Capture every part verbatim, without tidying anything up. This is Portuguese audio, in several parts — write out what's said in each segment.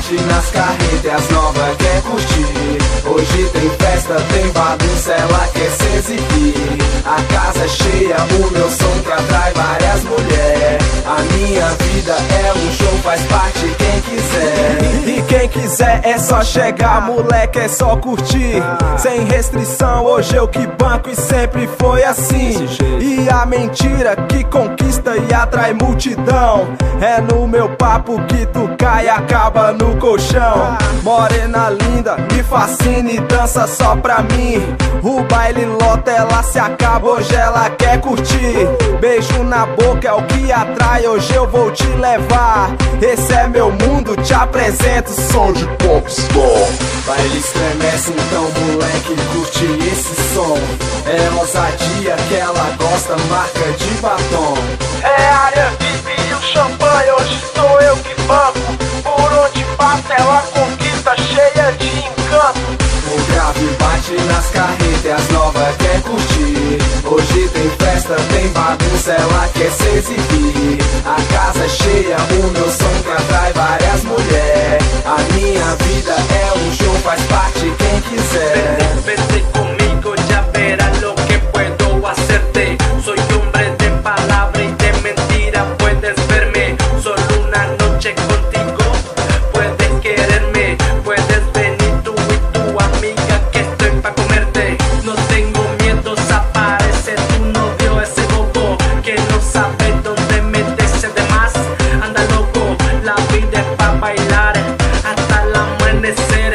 bate nas carretas e as novas quer curtir. Hoje tem festa, tem bagunça, ela quer se exibir. A casa é cheia, o meu som que atrai várias mulheres. A minha vida é um show, faz parte quem quiser. E quem quiser é só chegar, moleque, é só curtir. Sem restrição, hoje eu que banco e sempre foi assim. E a mentira que conquista e atrai multidão é no meu papo que tu cai e acaba no colchão. Morena linda, me fascina e dança só pra mim. O baile lota, ela se acaba, hoje ela quer curtir. Beijo na boca é o que atrai, hoje eu vou te levar. Esse é meu mundo, te apresento, som de popstar. Baile estremece, então moleque, curte esse som. É ousadia que ela gosta, marca de batom. É área V I P e o champanhe, hoje sou eu que banco. Por onde passa ela conquista, cheia de encanto. O grave bate nas carretas e as novas quer curtir. Hoje tem festa, tem bagunça, ela quer se exibir. A casa é cheia, o meu som que atrai várias mulheres. A minha vida é um show, faz parte quem quiser. Vente comigo, ya verás lo que puedo hacerte. Soy hombre de palabra y de mentira, puedes verme. Solo una noche contigo, puedes quererme. Puedes venir tú y tu amiga que estoy pa' comerte. No tengo miedo, aparece tu novio, ese bobo que no sabe dónde meterse de más. Anda loco, la vida es pa' bailar hasta el amanecer.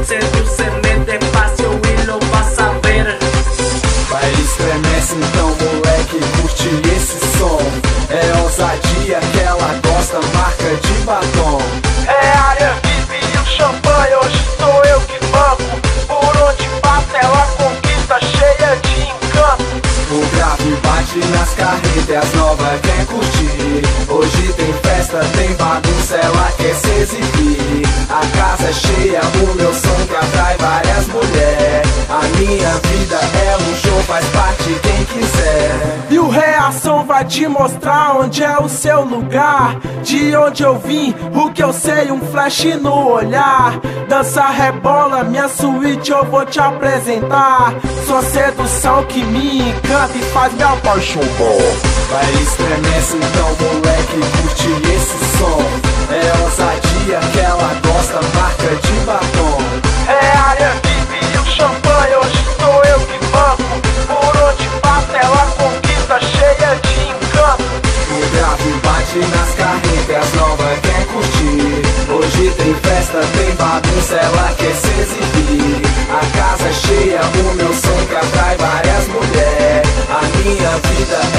Sedúceme despacio y lo vas a ver. Baile estremece, então moleque, curte esse som. É ousadia que ela gosta, marca de batom. É área V I P e o champanhe, hoje sou eu que banco. Por onde passa ela conquista, cheia de encanto. O grave bate nas carretas e as novas quer curtir. Hoje tem festa, tem bagunça, ela quer se exibir. A casa é cheia, o meu som que atrai várias mulheres. A minha vida é um show, faz parte quem quiser. E o Reação vai te mostrar onde é o seu lugar. De onde eu vim, o que eu sei, um flash no olhar. Dança rebola, minha suíte eu vou te apresentar. Sua sedução que me encanta e faz me apaixonar. Baile estremece, então moleque, curte esse som. É ousadia que ela gosta, marca de batom. É área V I P e o champanhe, hoje sou eu que banco. Por onde passa ela conquista, cheia de encanto. O grave bate nas carretas e as novas quer curtir. Hoje tem festa, tem bagunça, ela quer se exibir. A casa é cheia, o meu som que atrai várias mulheres. A minha vida